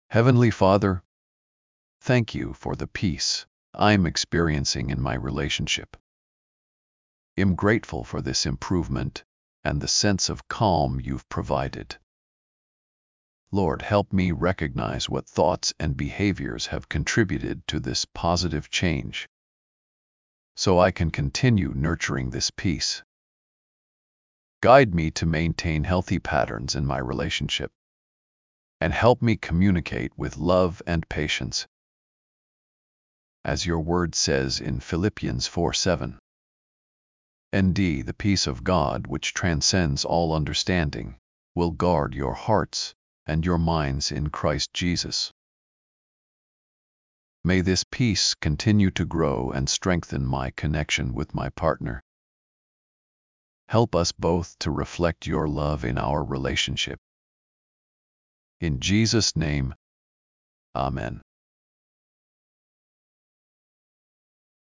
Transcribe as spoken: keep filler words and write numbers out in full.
Heavenly Father, thank you for the peace I'm experiencing in my relationship. I'm grateful for this improvement and the sense of calm you've provided. Lord, help me recognize what thoughts and behaviors have contributed to this positive change, so I can continue nurturing this peace. Guide me to maintain healthy patterns in my relationship, and help me communicate with love and patience. As your word says in Philippians four seven. Indeed, the peace of God, which transcends all understanding, will guard your hearts and your minds in Christ Jesus. May this peace continue to grow and strengthen my connection with my partner. Help us both to reflect your love in our relationship. In Jesus' name, Amen.